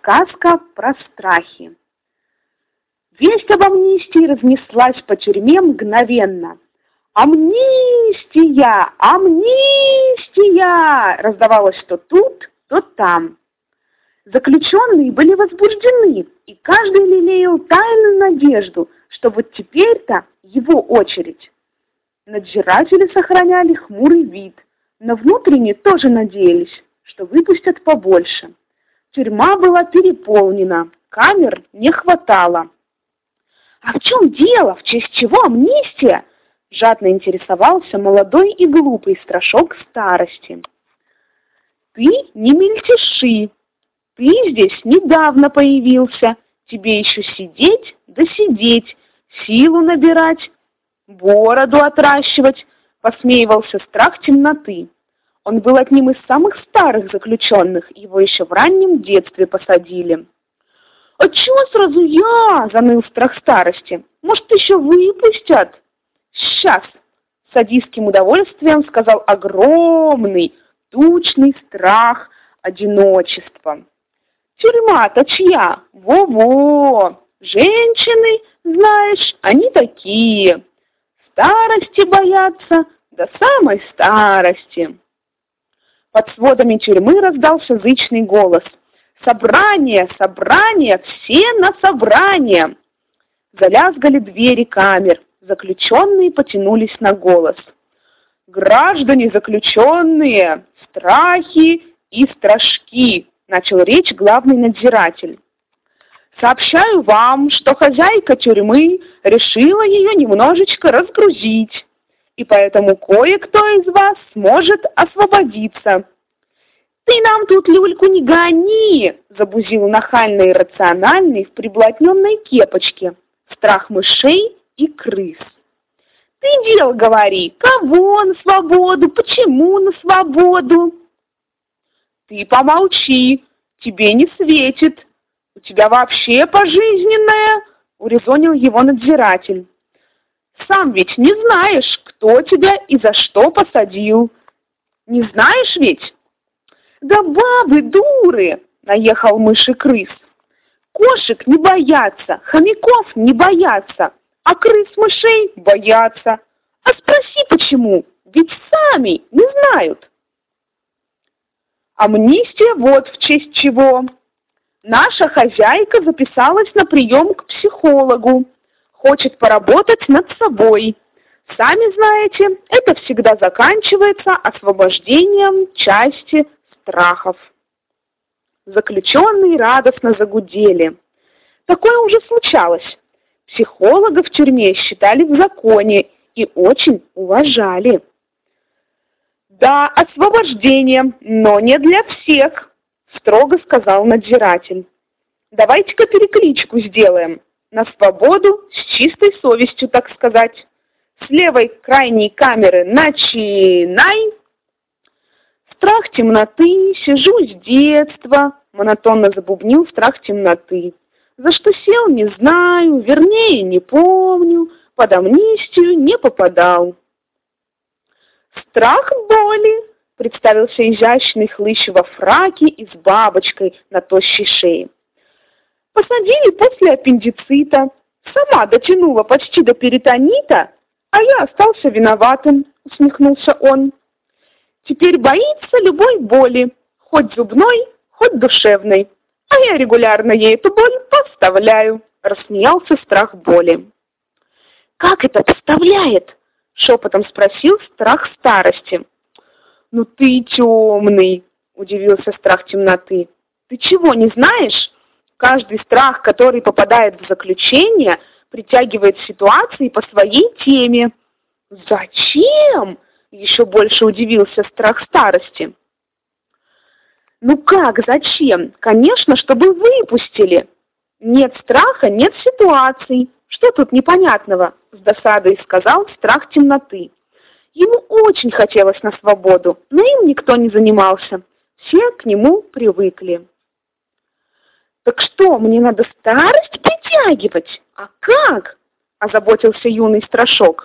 Сказка про страхи. Весть об амнистии разнеслась по тюрьме мгновенно. «Амнистия! Амнистия!» раздавалось то тут, то там. Заключенные были возбуждены, и каждый лелеял тайную надежду, что вот теперь-то его очередь. Надзиратели сохраняли хмурый вид, но внутренне тоже надеялись, что выпустят побольше. Тюрьма была переполнена, камер не хватало. «А в чем дело? В честь чего амнистия?» Жадно интересовался молодой и глупый страшок старости. «Ты не мельтеши. Ты здесь недавно появился. Тебе еще сидеть да сидеть, силу набирать, бороду отращивать», посмеивался страх темноты. Он был одним из самых старых заключенных, его еще в раннем детстве посадили. «А чего сразу я?» — заныл страх старости. «Может, еще выпустят?» «Сейчас!» — с садистским удовольствием сказал огромный, тучный страх одиночества. «Тюрьма-то чья? Во-во! Женщины, знаешь, они такие. Старости боятся, до самой старости». Под сводами тюрьмы раздался зычный голос. «Собрание! Собрание! Все на собрание!» Залязгали двери камер. Заключенные потянулись на голос. «Граждане заключенные! Страхи и страшки!» начал речь главный надзиратель. «Сообщаю вам, что хозяйка тюрьмы решила ее немножечко разгрузить, и поэтому кое-кто из вас сможет освободиться». «Ты нам тут люльку не гони!» — забузил нахальный и рациональный в приблотненной кепочке страх мышей и крыс. «Ты дело говори, кого на свободу, почему на свободу?» «Ты помолчи, тебе не светит, у тебя вообще пожизненное», — урезонил его надзиратель. «Сам ведь не знаешь, кто тебя и за что посадил. Не знаешь ведь?» «Да бабы дуры!» — наехал мышь и крыс. «Кошек не боятся, хомяков не боятся, а крыс-мышей боятся. А спроси, почему? Ведь сами не знают». Амнистия вот в честь чего. Наша хозяйка записалась на прием к психологу. Хочет поработать над собой. Сами знаете, это всегда заканчивается освобождением части страхов. Заключенные радостно загудели. Такое уже случалось. Психолога в тюрьме считали в законе и очень уважали. «Да, освобождение, но не для всех», — строго сказал надзиратель. «Давайте-ка перекличку сделаем. На свободу с чистой совестью, так сказать. С левой крайней камеры начинай!» «Страх темноты, сижу с детства», — монотонно забубнил страх темноты. «За что сел, не знаю, вернее, не помню, под амнистию не попадал». «Страх боли», — представился изящный хлыщ во фраке и с бабочкой на тощей шее. «Посадили после аппендицита, сама дотянула почти до перитонита, а я остался виноватым», — усмехнулся он. «Теперь боится любой боли, хоть зубной, хоть душевной, а я регулярно ей эту боль поставляю», — рассмеялся страх боли. «Как это поставляет?» — шепотом спросил страх старости. «Ну ты темный», — удивился страх темноты. «Ты чего, не знаешь? Каждый страх, который попадает в заключение, притягивает ситуации по своей теме». «Зачем?» — еще больше удивился страх старости. «Ну как, зачем? Конечно, чтобы выпустили. Нет страха, нет ситуаций. Что тут непонятного?» — с досадой сказал страх темноты. Ему очень хотелось на свободу, но им никто не занимался. Все к нему привыкли. «Так что, мне надо старость притягивать? А как?» — озаботился юный страшок.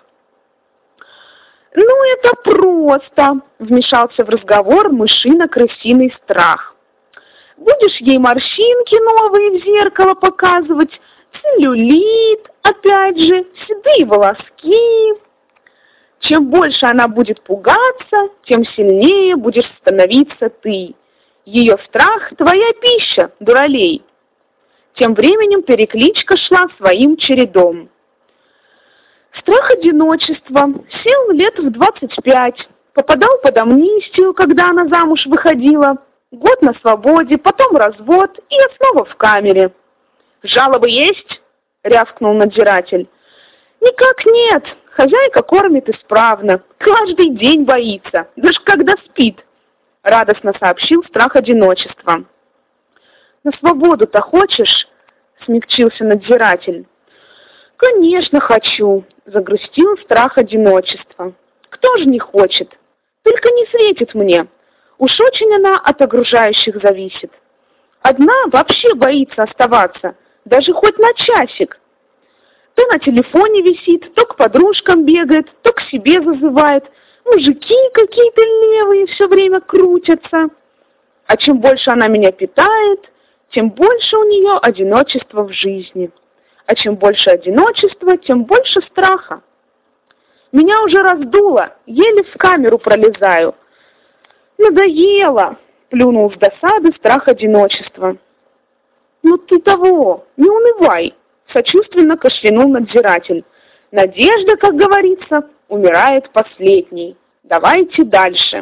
«Ну, это просто», — вмешался в разговор мышино-крысиный страх. Будешь ей морщинки новые в зеркало показывать, целлюлит, опять же, седые волоски. Чем больше она будет пугаться, тем сильнее будешь становиться ты. Ее страх – твоя пища, дуралей. Тем временем перекличка шла своим чередом. Страх одиночества сел лет в 25, попадал под амнистию, когда она замуж выходила, год на свободе, потом развод и снова в камере. «Жалобы есть?» – рявкнул надзиратель. «Никак нет, хозяйка кормит исправно, каждый день боится, даже когда спит», – радостно сообщил страх одиночества. «На свободу-то хочешь?» – смягчился надзиратель. «Конечно хочу», – загрустил страх одиночества. «Кто же не хочет? Только не светит мне. Уж очень она от окружающих зависит. Одна вообще боится оставаться, даже хоть на часик. То на телефоне висит, то к подружкам бегает, то к себе зазывает. Мужики какие-то левые все время крутятся. А чем больше она меня питает, тем больше у нее одиночества в жизни. А чем больше одиночества, тем больше страха. Меня уже раздуло, еле в камеру пролезаю. Надоело!» — плюнул с досады страх одиночества. «Ну ты того, не унывай!» — сочувственно кашлянул надзиратель. «Надежда, как говорится, умирает последней. Давайте дальше».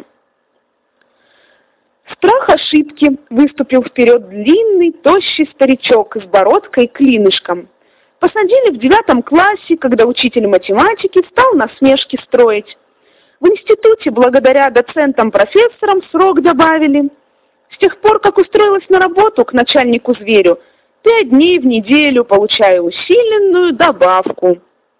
Страх ошибки выступил вперед длинный, тощий старичок с бородкой и клинышком. Посадили в 9 классе, когда учитель математики стал насмешки строить. В институте благодаря доцентам-профессорам срок добавили. С тех пор, как устроилась на работу к начальнику-зверю, 5 дней в неделю получаю усиленную добавку.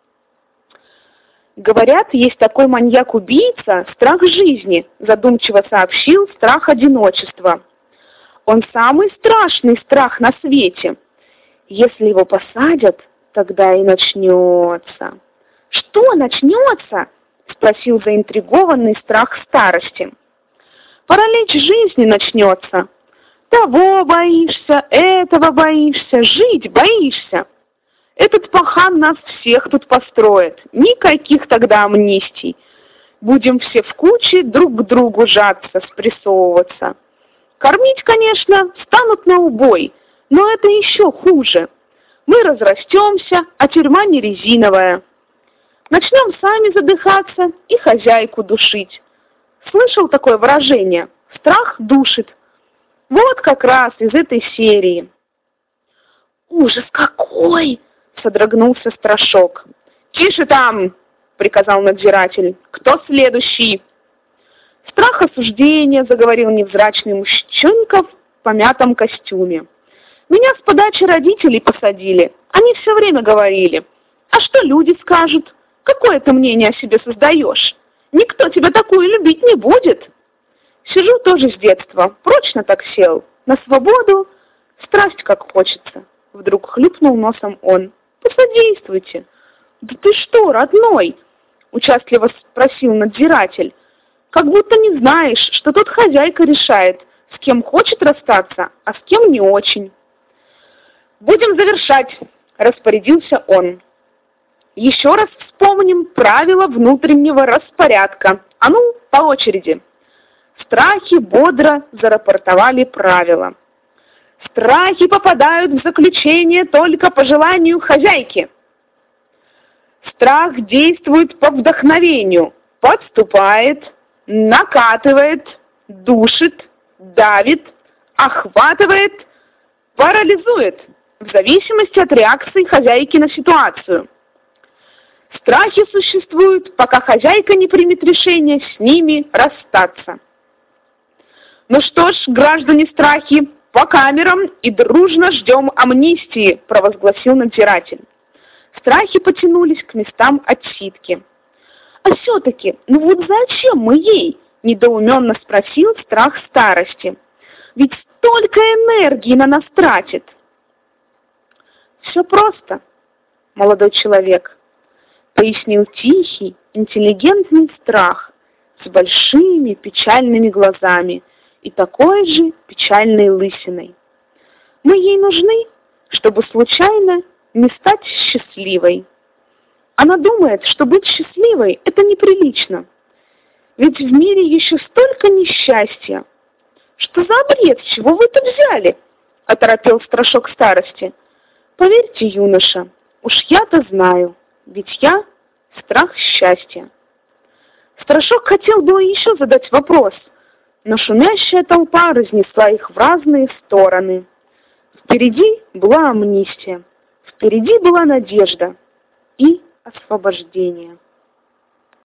«Говорят, есть такой маньяк-убийца, страх жизни», задумчиво сообщил страх одиночества. «Он самый страшный страх на свете. Если его посадят, тогда и начнется». «Что начнется?» — спросил заинтригованный страх старости. «Паралич жизни начнется. Того боишься, этого боишься, жить боишься. Этот пахан нас всех тут построит. Никаких тогда амнистий. Будем все в куче друг к другу жаться, спрессовываться. Кормить, конечно, станут на убой, но это еще хуже. Мы разрастемся, а тюрьма не резиновая. Начнем сами задыхаться и хозяйку душить. Слышал такое выражение? Страх душит. Вот как раз из этой серии». «Ужас какой!» — содрогнулся страшок. «Тише там!» — приказал надзиратель. «Кто следующий?» «Страх осуждения», — заговорил невзрачный мужчонка в помятом костюме. «Меня с подачи родителей посадили. Они все время говорили: а что люди скажут? Какое ты мнение о себе создаешь? Никто тебя такую любить не будет». Сижу тоже с детства, прочно так сел. На свободу, страсть как хочется. Вдруг хлюпнул носом он. «Посодействуйте». «Да ты что, родной?» — участливо спросил надзиратель. «Как будто не знаешь, что тут хозяйка решает, с кем хочет расстаться, а с кем не очень». «Будем завершать», — распорядился он. «Еще раз вспомним правила внутреннего распорядка. А ну, по очереди». Страхи бодро зарапортовали правила. Страхи попадают в заключение только по желанию хозяйки. Страх действует по вдохновению, подступает, накатывает, душит, давит, охватывает, парализует, в зависимости от реакции хозяйки на ситуацию. Страхи существуют, пока хозяйка не примет решение с ними расстаться. «Ну что ж, граждане страхи, по камерам и дружно ждем амнистии», — провозгласил надзиратель. Страхи потянулись к местам отсидки. «А все-таки, ну вот зачем мы ей?» — недоуменно спросил страх старости. «Ведь столько энергии на нас тратит». «Все просто, молодой человек», — пояснил тихий, интеллигентный страх с большими печальными глазами и такой же печальной лысиной. Мы ей нужны, чтобы случайно не стать счастливой. Она думает, что быть счастливой – это неприлично. Ведь в мире еще столько несчастья. Что за бред, с чего вы это взяли? Оторопел Страшок старости. Поверьте, юноша, уж я-то знаю, ведь я – страх счастья. Страшок хотел было еще задать вопрос, но шумящая толпа разнесла их в разные стороны. Впереди была амнистия, впереди была надежда и освобождение.